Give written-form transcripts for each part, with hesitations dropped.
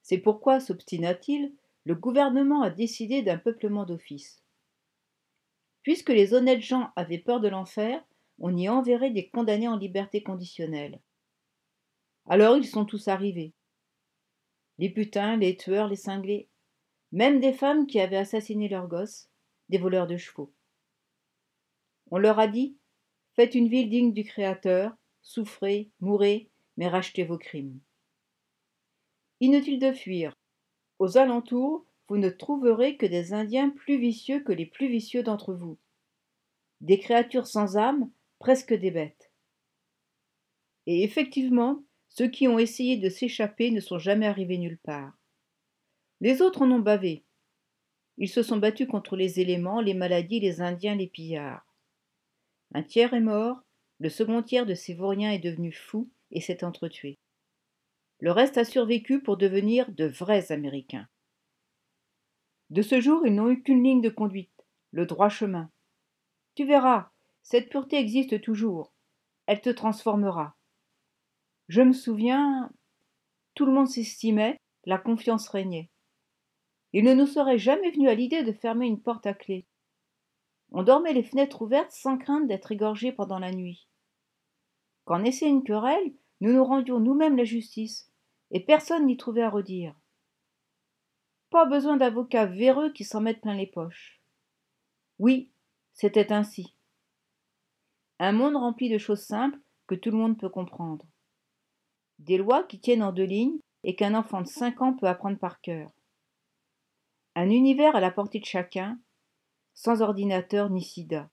C'est pourquoi, s'obstina-t-il, le gouvernement a décidé d'un peuplement d'office. Puisque les honnêtes gens avaient peur de l'enfer, on y enverrait des condamnés en liberté conditionnelle. Alors ils sont tous arrivés. Les putains, les tueurs, les cinglés, même des femmes qui avaient assassiné leurs gosses, des voleurs de chevaux. On leur a dit « Faites une ville digne du Créateur, souffrez, mourrez, mais rachetez vos crimes. » Inutile de fuir. Aux alentours, vous ne trouverez que des Indiens plus vicieux que les plus vicieux d'entre vous. Des créatures sans âme, presque des bêtes. Et effectivement, ceux qui ont essayé de s'échapper ne sont jamais arrivés nulle part. Les autres en ont bavé. Ils se sont battus contre les éléments, les maladies, les Indiens, les pillards. Un tiers est mort, le second tiers de ces vauriens est devenu fou et s'est entretué. Le reste a survécu pour devenir de vrais Américains. De ce jour, ils n'ont eu qu'une ligne de conduite, le droit chemin. Tu verras, cette pureté existe toujours. Elle te transformera. Je me souviens, tout le monde s'estimait, la confiance régnait. Il ne nous serait jamais venu à l'idée de fermer une porte à clé. On dormait les fenêtres ouvertes sans crainte d'être égorgés pendant la nuit. Quand naissait une querelle, nous nous rendions nous-mêmes la justice, et personne n'y trouvait à redire. Pas besoin d'avocats véreux qui s'en mettent plein les poches. Oui, c'était ainsi. Un monde rempli de choses simples que tout le monde peut comprendre. Des lois qui tiennent en 2 lignes et qu'un enfant de 5 ans peut apprendre par cœur. Un univers à la portée de chacun, sans ordinateur ni sida.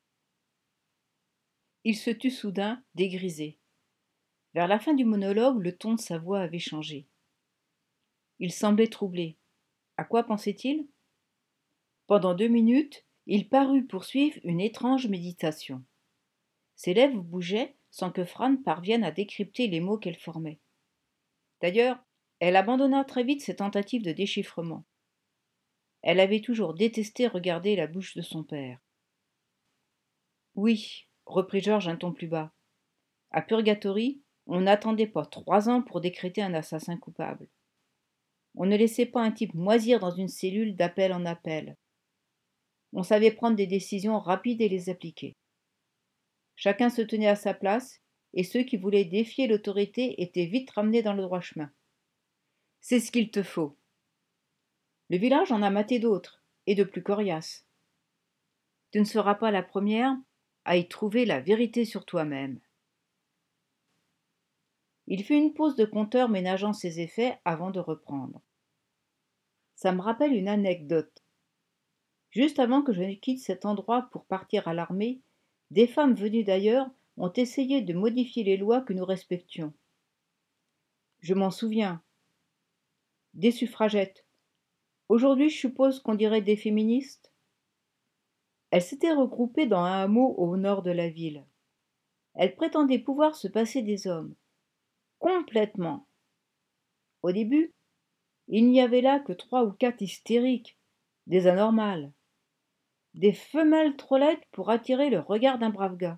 Il se tut soudain, dégrisé. Vers la fin du monologue, le ton de sa voix avait changé. Il semblait troublé. À quoi pensait-il? Pendant 2 minutes, il parut poursuivre une étrange méditation. Ses lèvres bougeaient sans que Fran parvienne à décrypter les mots qu'elles formaient. D'ailleurs, elle abandonna très vite ses tentatives de déchiffrement. Elle avait toujours détesté regarder la bouche de son père. Oui, reprit Georges un ton plus bas. À Purgatory, on n'attendait pas 3 ans pour décréter un assassin coupable. On ne laissait pas un type moisir dans une cellule d'appel en appel. On savait prendre des décisions rapides et les appliquer. Chacun se tenait à sa place, et ceux qui voulaient défier l'autorité étaient vite ramenés dans le droit chemin. C'est ce qu'il te faut. Le village en a maté d'autres, et de plus coriaces. Tu ne seras pas la première à y trouver la vérité sur toi-même. Il fit une pause de compteur ménageant ses effets avant de reprendre. Ça me rappelle une anecdote. Juste avant que je ne quitte cet endroit pour partir à l'armée, des femmes venues d'ailleurs ont essayé de modifier les lois que nous respections. Je m'en souviens. Des suffragettes. Aujourd'hui, je suppose qu'on dirait des féministes. Elles s'étaient regroupées dans un hameau au nord de la ville. Elles prétendaient pouvoir se passer des hommes. Complètement. Au début, il n'y avait là que 3 ou 4 hystériques, des anormales, des femelles trop laides pour attirer le regard d'un brave gars,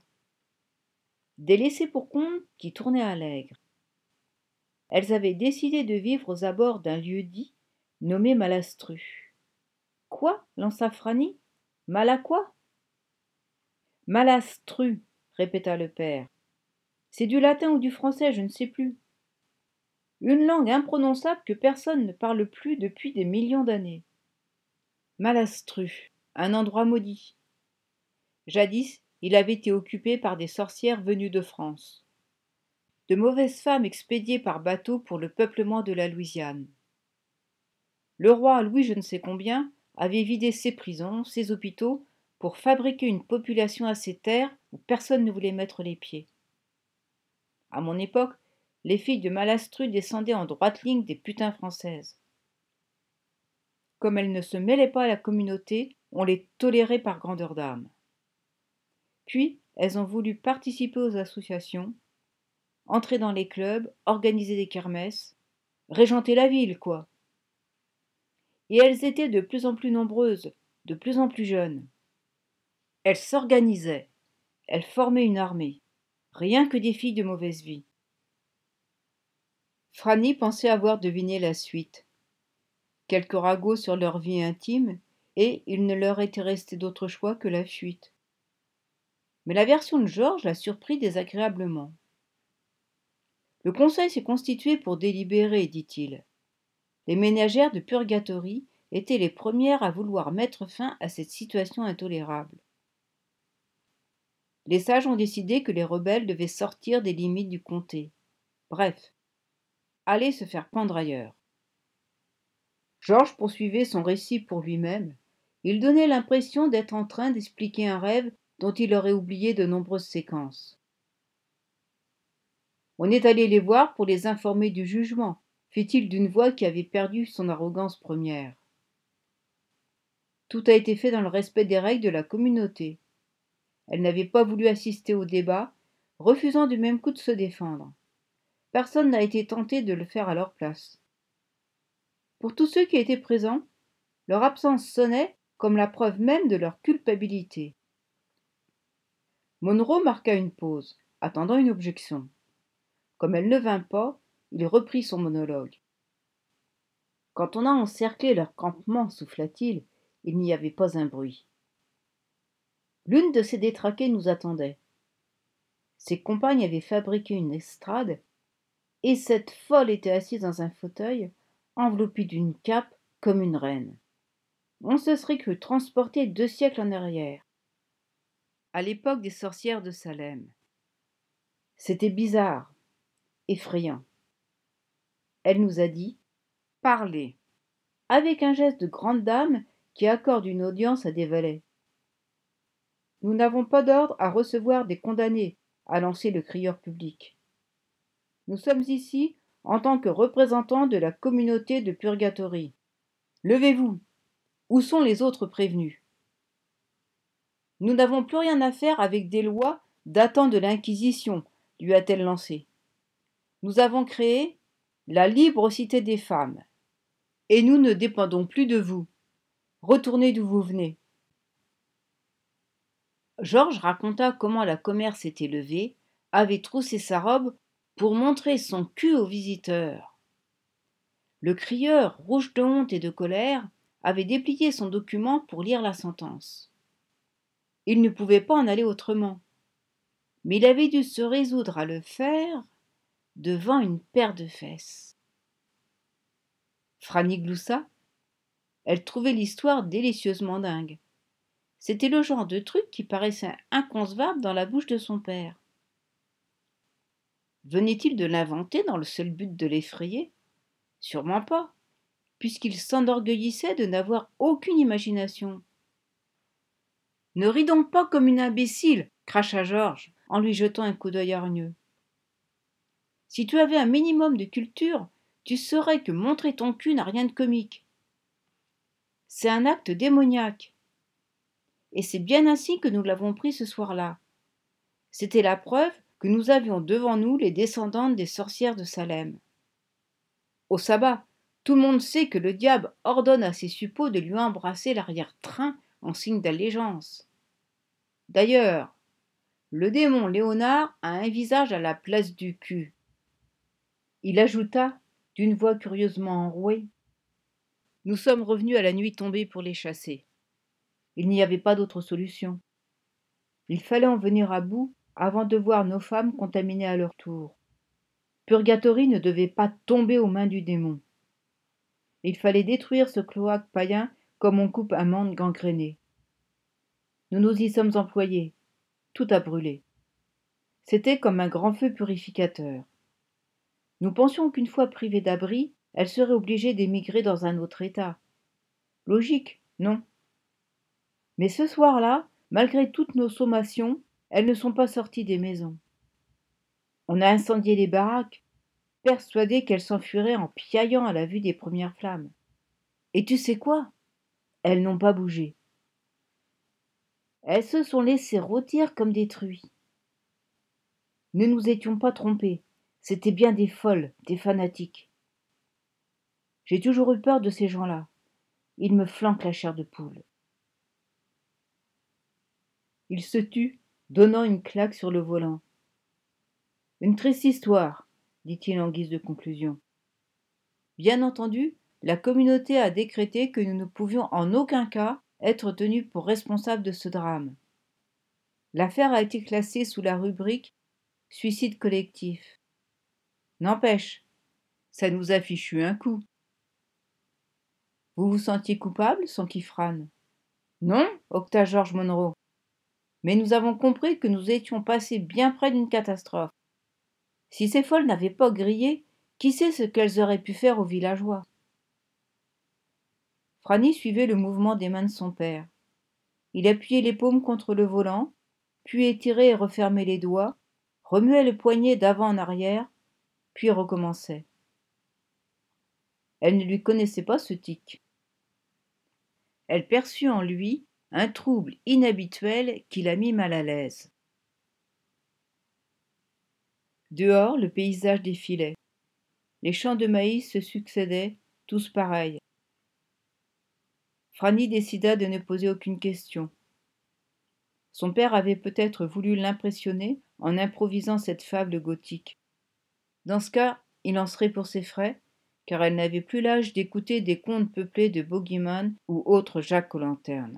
des laissés pour compte qui tournaient à l'aigre. Elles avaient décidé de vivre aux abords d'un lieu-dit nommé Malastru. Quoi? Lança Franny. Mal à quoi? Malastru, répéta le père. C'est du latin ou du français, je ne sais plus. Une langue imprononçable que personne ne parle plus depuis des millions d'années. Malastru, un endroit maudit. Jadis, il avait été occupé par des sorcières venues de France. De mauvaises femmes expédiées par bateau pour le peuplement de la Louisiane. Le roi Louis je ne sais combien avait vidé ses prisons, ses hôpitaux, pour fabriquer une population à ces terres où personne ne voulait mettre les pieds. À mon époque, les filles de Malastru descendaient en droite ligne des putains françaises. Comme elles ne se mêlaient pas à la communauté, on les tolérait par grandeur d'âme. Puis, elles ont voulu participer aux associations, entrer dans les clubs, organiser des kermesses, régenter la ville, quoi. Et elles étaient de plus en plus nombreuses, de plus en plus jeunes. Elles s'organisaient, elles formaient une armée, rien que des filles de mauvaise vie. Franny pensait avoir deviné la suite. quelques ragots sur leur vie intime, et il ne leur était resté d'autre choix que la fuite. Mais la version de Georges la surprit désagréablement. Le conseil s'est constitué pour délibérer, dit-il. Les ménagères de Purgatory étaient les premières à vouloir mettre fin à cette situation intolérable. Les sages ont décidé que les rebelles devaient sortir des limites du comté. Bref, aller se faire pendre ailleurs. Georges poursuivait son récit pour lui-même. Il donnait l'impression d'être en train d'expliquer un rêve dont il aurait oublié de nombreuses séquences. On est allé les voir pour les informer du jugement, fit-il d'une voix qui avait perdu son arrogance première. Tout a été fait dans le respect des règles de la communauté. Elle n'avait pas voulu assister au débat, refusant du même coup de se défendre. Personne n'a été tenté de le faire à leur place. Pour tous ceux qui étaient présents, leur absence sonnait comme la preuve même de leur culpabilité. Monroe marqua une pause, attendant une objection. Comme elle ne vint pas, il reprit son monologue. Quand on a encerclé leur campement, souffla-t-il, il n'y avait pas un bruit. L'une de ces détraquées nous attendait. Ses compagnes avaient fabriqué une estrade, et cette folle était assise dans un fauteuil, enveloppée d'une cape comme une reine. On se serait cru transporté 2 siècles en arrière, à l'époque des sorcières de Salem. C'était bizarre, effrayant. Elle nous a dit « Parlez », avec un geste de grande dame qui accorde une audience à des valets. Nous n'avons pas d'ordre à recevoir des condamnés, a lancé le crieur public. Nous sommes ici en tant que représentants de la communauté de Purgatory. Levez-vous. Où sont les autres prévenus? Nous n'avons plus rien à faire avec des lois datant de l'Inquisition, lui a-t-elle lancé. Nous avons créé la libre cité des femmes. Et nous ne dépendons plus de vous. Retournez d'où vous venez. Georges raconta comment la commère s'était levée, avait troussé sa robe pour montrer son cul aux visiteurs. Le crieur, rouge de honte et de colère, avait déplié son document pour lire la sentence. Il ne pouvait pas en aller autrement, mais il avait dû se résoudre à le faire devant une paire de fesses. Franny gloussa. Elle trouvait l'histoire délicieusement dingue. C'était le genre de truc qui paraissait inconcevable dans la bouche de son père. Venait-il de l'inventer dans le seul but de l'effrayer? Sûrement pas, puisqu'il s'enorgueillissait de n'avoir aucune imagination. Ne ris donc pas comme une imbécile, cracha Georges, en lui jetant un coup d'œil hargneux. Si tu avais un minimum de culture, tu saurais que montrer ton cul n'a rien de comique. C'est un acte démoniaque. Et c'est bien ainsi que nous l'avons pris ce soir-là. C'était la preuve que nous avions devant nous les descendantes des sorcières de Salem. Au sabbat, tout le monde sait que le diable ordonne à ses suppôts de lui embrasser l'arrière-train en signe d'allégeance. D'ailleurs, le démon Léonard a un visage à la place du cul. Il ajouta, d'une voix curieusement enrouée, « Nous sommes revenus à la nuit tombée pour les chasser. Il n'y avait pas d'autre solution. Il fallait en venir à bout avant de voir nos femmes contaminées à leur tour. Purgatory ne devait pas tomber aux mains du démon. Il fallait détruire ce cloaque païen comme on coupe un monde gangréné. Nous nous y sommes employés. Tout a brûlé. C'était comme un grand feu purificateur. Nous pensions qu'une fois privée d'abri, elle serait obligée d'émigrer dans un autre état. Logique, non? Mais ce soir-là, malgré toutes nos sommations, elles ne sont pas sorties des maisons. On a incendié les baraques, persuadés qu'elles s'enfuiraient en piaillant à la vue des premières flammes. Et tu sais quoi? Elles n'ont pas bougé. Elles se sont laissées rôtir comme des truies. Ne nous étions pas trompés, c'étaient bien des folles, des fanatiques. J'ai toujours eu peur de ces gens-là. Ils me flanquent la chair de poule. Il se tut, donnant une claque sur le volant. Une triste histoire, dit-il en guise de conclusion. Bien entendu, la communauté a décrété que nous ne pouvions en aucun cas être tenus pour responsables de ce drame. L'affaire a été classée sous la rubrique suicide collectif. N'empêche, ça nous a fichu un coup. Vous vous sentiez coupable, s'enquit Fran. Non, octa George Monroe. Mais nous avons compris que nous étions passés bien près d'une catastrophe. Si ces folles n'avaient pas grillé, qui sait ce qu'elles auraient pu faire aux villageois? Franny suivait le mouvement des mains de son père. Il appuyait les paumes contre le volant, puis étirait et refermait les doigts, remuait le poignet d'avant en arrière, puis recommençait. Elle ne lui connaissait pas ce tic. Elle perçut en lui un trouble inhabituel qui la mit mal à l'aise. Dehors, le paysage défilait. Les champs de maïs se succédaient, tous pareils. Franny décida de ne poser aucune question. Son père avait peut-être voulu l'impressionner en improvisant cette fable gothique. Dans ce cas, il en serait pour ses frais, car elle n'avait plus l'âge d'écouter des contes peuplés de bogeyman ou autres Jack-o'-lanterne.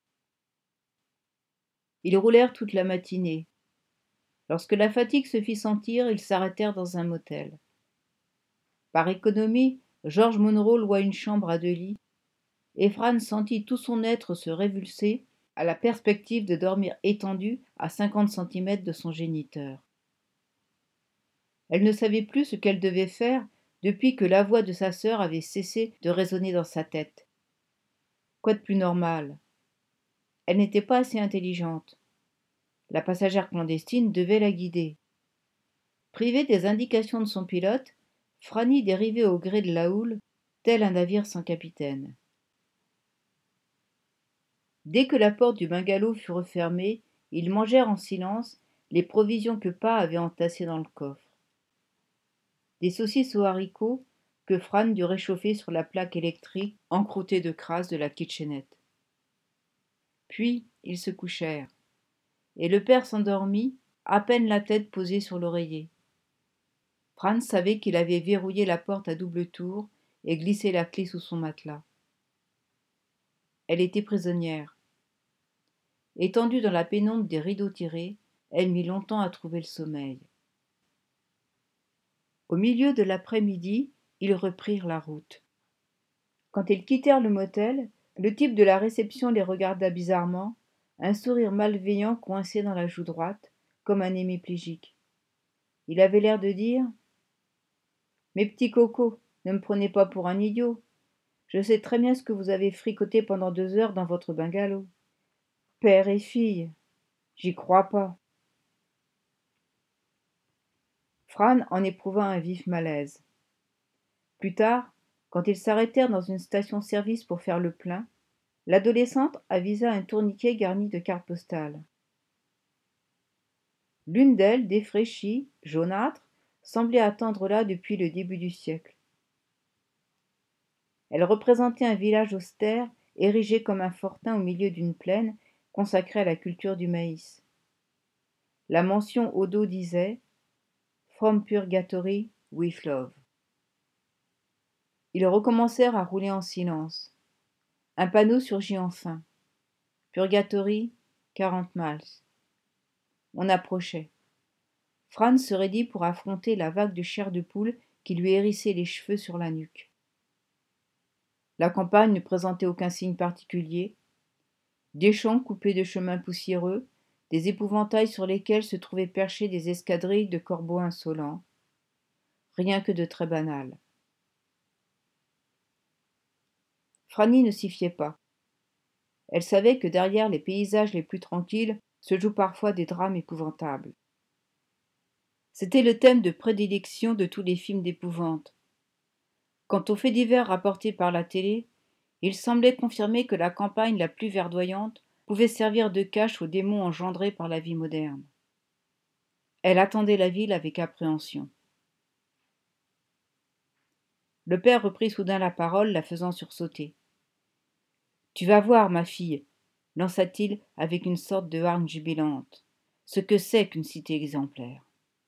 Ils roulèrent toute la matinée. Lorsque la fatigue se fit sentir, ils s'arrêtèrent dans un motel. Par économie, George Monroe loua une chambre à 2 lits, et Fran sentit tout son être se révulser à la perspective de dormir étendue à 50 centimètres de son géniteur. Elle ne savait plus ce qu'elle devait faire depuis que la voix de sa sœur avait cessé de résonner dans sa tête. Quoi de plus normal? Elle n'était pas assez intelligente. La passagère clandestine devait la guider. Privée des indications de son pilote, Franny dérivait au gré de la houle, tel un navire sans capitaine. Dès que la porte du bungalow fut refermée, ils mangèrent en silence les provisions que Pa avait entassées dans le coffre. Des saucisses aux haricots que Fran dut réchauffer sur la plaque électrique encroûtée de crasse de la kitchenette. Puis ils se couchèrent, et le père s'endormit, à peine la tête posée sur l'oreiller. Fran savait qu'il avait verrouillé la porte à double tour et glissé la clé sous son matelas. Elle était prisonnière. Étendue dans la pénombre des rideaux tirés, elle mit longtemps à trouver le sommeil. Au milieu de l'après-midi, ils reprirent la route. Quand ils quittèrent le motel, le type de la réception les regarda bizarrement, un sourire malveillant coincé dans la joue droite, comme un hémiplégique. Il avait l'air de dire « Mes petits cocos, ne me prenez pas pour un idiot. Je sais très bien ce que vous avez fricoté pendant 2 heures dans votre bungalow. Père et fille, j'y crois pas. » Fran en éprouva un vif malaise. Plus tard, quand ils s'arrêtèrent dans une station-service pour faire le plein, l'adolescente avisa un tourniquet garni de cartes postales. L'une d'elles, défraîchie, jaunâtre, semblait attendre là depuis le début du siècle. Elle représentait un village austère, érigé comme un fortin au milieu d'une plaine, consacrée à la culture du maïs. La mention au dos disait « From Purgatory with Love ». Ils recommencèrent à rouler en silence. Un panneau surgit enfin. Purgatory, 40 miles. On approchait. Fran se raidit pour affronter la vague de chair de poule qui lui hérissait les cheveux sur la nuque. La campagne ne présentait aucun signe particulier. Des champs coupés de chemins poussiéreux, des épouvantails sur lesquels se trouvaient perchés des escadrilles de corbeaux insolents. Rien que de très banal. Franny ne s'y fiait pas. Elle savait que derrière les paysages les plus tranquilles se jouent parfois des drames épouvantables. C'était le thème de prédilection de tous les films d'épouvante. Quant aux faits divers rapportés par la télé, il semblait confirmer que la campagne la plus verdoyante pouvait servir de cache aux démons engendrés par la vie moderne. Elle attendait la ville avec appréhension. Le père reprit soudain la parole, la faisant sursauter. « Tu vas voir, ma fille, » lança-t-il avec une sorte de hargne jubilante, « ce que c'est qu'une cité exemplaire. »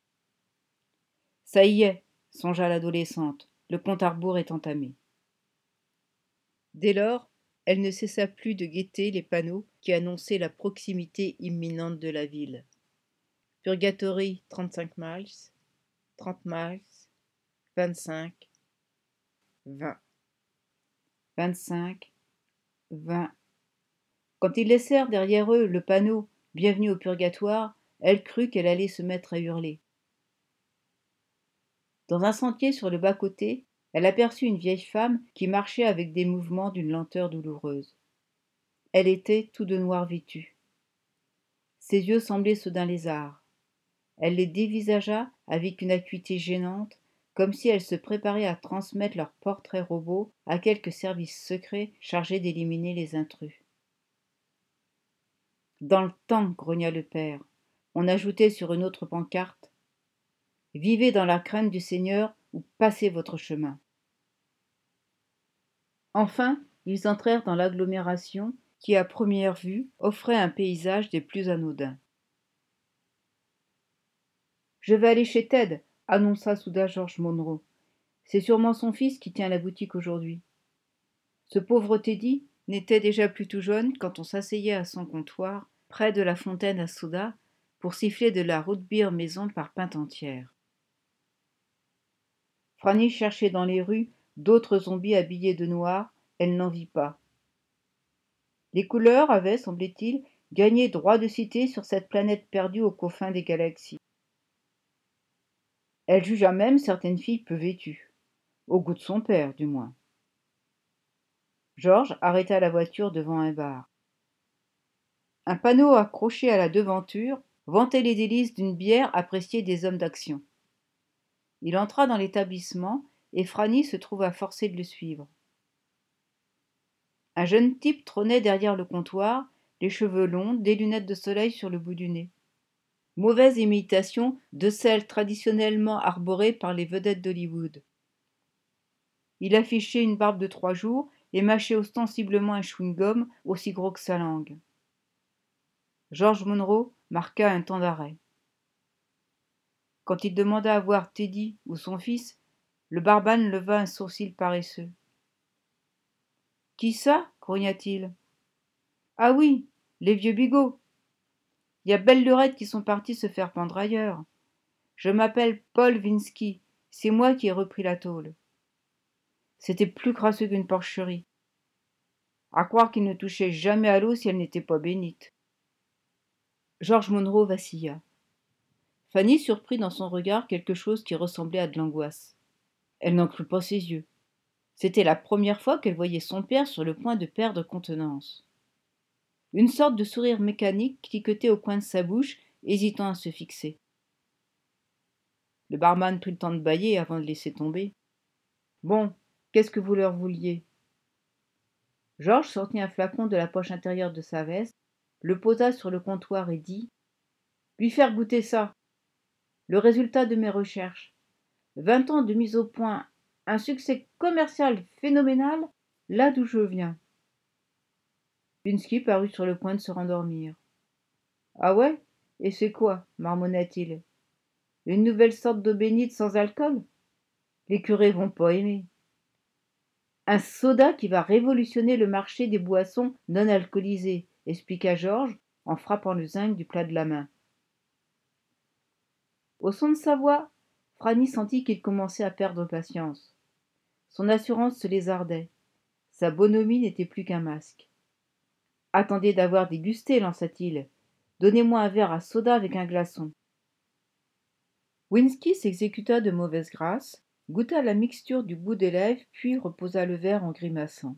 Ça y est, songea l'adolescente, le compte à rebours est entamé. Dès lors, elle ne cessa plus de guetter les panneaux qui annonçaient la proximité imminente de la ville. Purgatory 35 miles, 30 miles, 25, 20. 25, 20. Quand ils laissèrent derrière eux le panneau « Bienvenue au purgatoire », elle crut qu'elle allait se mettre à hurler. Dans un sentier sur le bas-côté, elle aperçut une vieille femme qui marchait avec des mouvements d'une lenteur douloureuse. Elle était tout de noir vêtue. Ses yeux semblaient ceux d'un lézard. Elle les dévisagea avec une acuité gênante, comme si elle se préparait à transmettre leur portrait robot à quelque service secret chargé d'éliminer les intrus. Dans le temps, grogna le père, on ajoutait sur une autre pancarte « Vivez dans la crainte du Seigneur ou passez votre chemin ». Enfin, ils entrèrent dans l'agglomération qui, à première vue, offrait un paysage des plus anodins. « Je vais aller chez Ted, annonça soudain George Monroe. C'est sûrement son fils qui tient la boutique aujourd'hui. Ce pauvre Teddy n'était déjà plus tout jeune quand on s'asseyait à son comptoir, près de la fontaine à soda, pour siffler de la root beer maison par pinte entière. Franny cherchait dans les rues d'autres zombies habillés de noir, elle n'en vit pas. Les couleurs avaient, semblait-il, gagné droit de cité sur cette planète perdue aux confins des galaxies. Elle jugea même certaines filles peu vêtues, au goût de son père, du moins. Georges arrêta la voiture devant un bar. Un panneau accroché à la devanture vantait les délices d'une bière appréciée des hommes d'action. Il entra dans l'établissement et Franny se trouva forcée de le suivre. Un jeune type trônait derrière le comptoir, les cheveux longs, des lunettes de soleil sur le bout du nez. Mauvaise imitation de celles traditionnellement arborées par les vedettes d'Hollywood. Il affichait une barbe de 3 jours et mâchait ostensiblement un chewing-gum aussi gros que sa langue. George Monroe marqua un temps d'arrêt. Quand il demanda à voir Teddy ou son fils, le barbane leva un sourcil paresseux. « Qui ça ?» grogna-t-il. « Ah oui, les vieux bigots. Y a belle lurette qui sont partis se faire pendre ailleurs. Je m'appelle Paul Vinsky, c'est moi qui ai repris la tôle. » C'était plus crasseux qu'une porcherie. À croire qu'il ne touchait jamais à l'eau si elle n'était pas bénite. George Monroe vacilla. Fanny surprit dans son regard quelque chose qui ressemblait à de l'angoisse. Elle n'en crut pas ses yeux. C'était la première fois qu'elle voyait son père sur le point de perdre contenance. Une sorte de sourire mécanique cliquetait au coin de sa bouche, hésitant à se fixer. Le barman prit le temps de bâiller avant de laisser tomber. « Bon, qu'est-ce que vous leur vouliez ?» Georges sortit un flacon de la poche intérieure de sa veste, le posa sur le comptoir et dit « Lui faire goûter ça. Le résultat de mes recherches. 20 ans de mise au point, un succès commercial phénoménal, là d'où je viens. » Binsky parut sur le point de se rendormir. « Ah ouais? Et c'est quoi ?» marmonna-t-il. « Une nouvelle sorte d'eau bénite sans alcool? Les curés vont pas aimer. » « Un soda qui va révolutionner le marché des boissons non alcoolisées, » expliqua Georges en frappant le zinc du plat de la main. Au son de sa voix, Franny sentit qu'il commençait à perdre patience. Son assurance se lézardait. Sa bonhomie n'était plus qu'un masque. « Attendez d'avoir dégusté, lança-t-il. Donnez-moi un verre à soda avec un glaçon. » Winsky s'exécuta de mauvaise grâce, goûta la mixture du bout des lèvres, puis reposa le verre en grimaçant.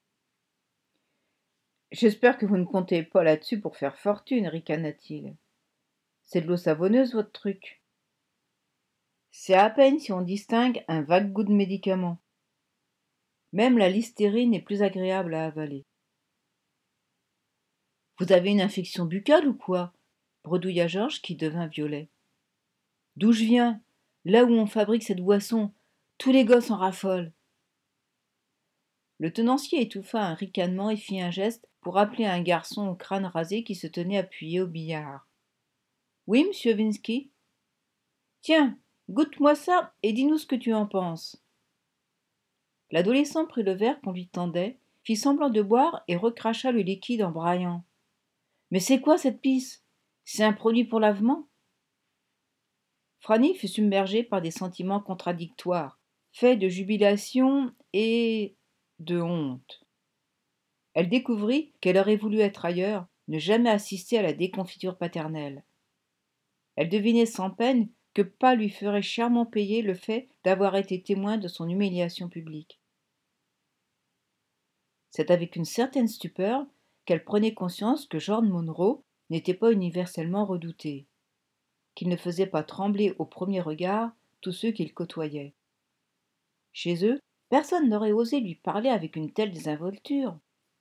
« J'espère que vous ne comptez pas là-dessus pour faire fortune, ricana-t-il. C'est de l'eau savonneuse, votre truc. C'est à peine si on distingue un vague goût de médicament. Même la listérine est plus agréable à avaler. »« Vous avez une infection buccale ou quoi ?» bredouilla Georges qui devint violet. « D'où je viens, là où on fabrique cette boisson, tous les gosses en raffolent. » Le tenancier étouffa un ricanement et fit un geste pour appeler un garçon au crâne rasé qui se tenait appuyé au billard. « Oui, monsieur Vinsky ? Tiens, goûte-moi ça et dis-nous ce que tu en penses. » L'adolescent prit le verre qu'on lui tendait, fit semblant de boire et recracha le liquide en braillant. « Mais c'est quoi cette pisse? C'est un produit pour lavement ?» Franny fut submergée par des sentiments contradictoires, faits de jubilation et de honte. Elle découvrit qu'elle aurait voulu être ailleurs, ne jamais assister à la déconfiture paternelle. Elle devinait sans peine que Pa lui ferait chèrement payer le fait d'avoir été témoin de son humiliation publique. C'est avec une certaine stupeur qu'elle prenait conscience que George Monroe n'était pas universellement redouté, qu'il ne faisait pas trembler au premier regard tous ceux qu'il côtoyait. Chez eux, personne n'aurait osé lui parler avec une telle désinvolture.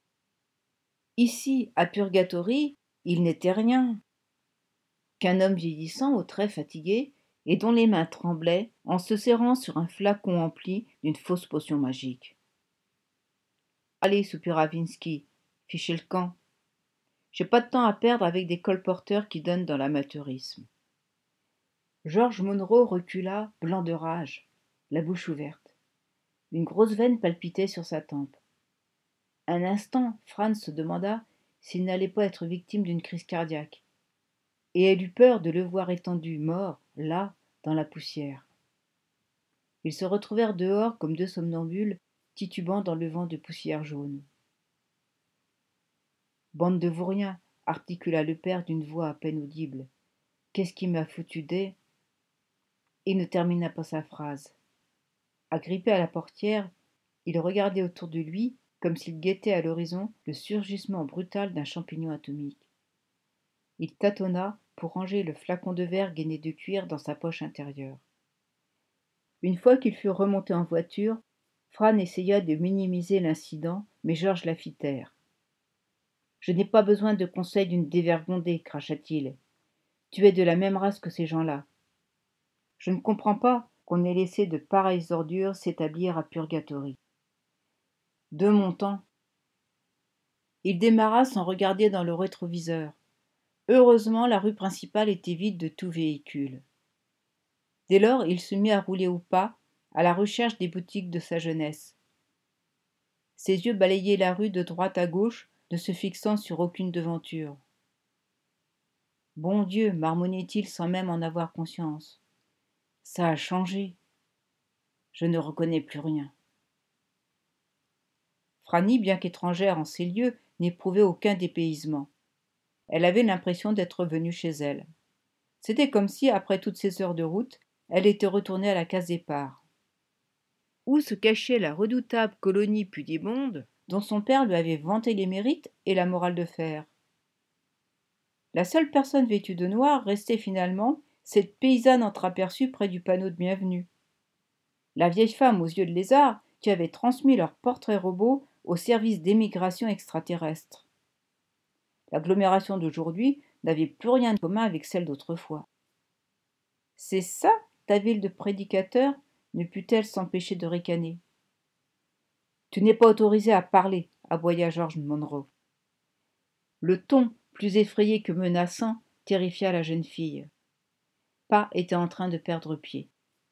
Ici, à Purgatory, il n'était rien qu'un homme vieillissant aux traits fatigués et dont les mains tremblaient en se serrant sur un flacon empli d'une fausse potion magique. « Allez, soupira Vinsky, fichez le camp. J'ai pas de temps à perdre avec des colporteurs qui donnent dans l'amateurisme. » George Monroe recula, blanc de rage, la bouche ouverte. Une grosse veine palpitait sur sa tempe. Un instant, Franz se demanda s'il n'allait pas être victime d'une crise cardiaque, et elle eut peur de le voir étendu, mort, là, dans la poussière. Ils se retrouvèrent dehors comme deux somnambules, titubant dans le vent de poussière jaune. « Bande de vauriens !» articula le père d'une voix à peine audible. « Qu'est-ce qui m'a foutu des... » Il ne termina pas sa phrase. Agrippé à la portière, il regardait autour de lui comme s'il guettait à l'horizon le surgissement brutal d'un champignon atomique. Il tâtonna pour ranger le flacon de verre gainé de cuir dans sa poche intérieure. Une fois qu'ils furent remontés en voiture, Fran essaya de minimiser l'incident, mais Georges la fit taire. « Je n'ai pas besoin de conseils d'une dévergondée, cracha-t-il. Tu es de la même race que ces gens-là. Je ne comprends pas qu'on ait laissé de pareilles ordures s'établir à Purgatory. De mon temps. » Il démarra sans regarder dans le rétroviseur. Heureusement, la rue principale était vide de tout véhicule. Dès lors, il se mit à rouler au pas, à la recherche des boutiques de sa jeunesse. Ses yeux balayaient la rue de droite à gauche, ne se fixant sur aucune devanture. « Bon Dieu !» marmonnait-il sans même en avoir conscience. « Ça a changé. Je ne reconnais plus rien. » Franny, bien qu'étrangère en ces lieux, n'éprouvait aucun dépaysement. Elle avait l'impression d'être revenue chez elle. C'était comme si, après toutes ces heures de route, elle était retournée à la case départ. Où se cachait la redoutable colonie pudibonde dont son père lui avait vanté les mérites et la morale de fer. La seule personne vêtue de noir restait finalement cette paysanne entreaperçue près du panneau de bienvenue. La vieille femme aux yeux de lézard qui avait transmis leur portrait robot au service d'émigration extraterrestre. L'agglomération d'aujourd'hui n'avait plus rien de commun avec celle d'autrefois. « C'est ça, ta ville de prédicateurs ?» ne put-elle s'empêcher de ricaner. « Tu n'es pas autorisé à parler » aboya George Monroe. Le ton, plus effrayé que menaçant, terrifia la jeune fille. Pa était en train de perdre pied.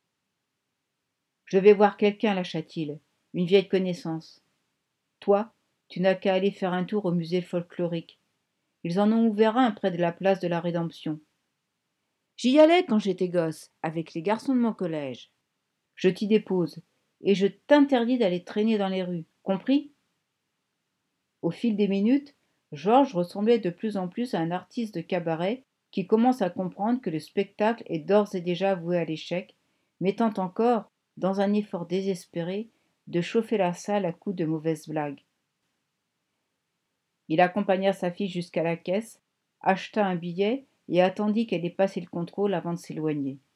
« Je vais voir quelqu'un, lâcha-t-il, une vieille connaissance. Toi, tu n'as qu'à aller faire un tour au musée folklorique. Ils en ont ouvert un près de la place de la Rédemption. J'y allais quand j'étais gosse, avec les garçons de mon collège. Je t'y dépose, et je t'interdis d'aller traîner dans les rues, compris ?» Au fil des minutes, Georges ressemblait de plus en plus à un artiste de cabaret qui commence à comprendre que le spectacle est d'ores et déjà voué à l'échec, mais tente encore, dans un effort désespéré, de chauffer la salle à coups de mauvaises blagues. Il accompagna sa fille jusqu'à la caisse, acheta un billet et attendit qu'elle ait passé le contrôle avant de s'éloigner.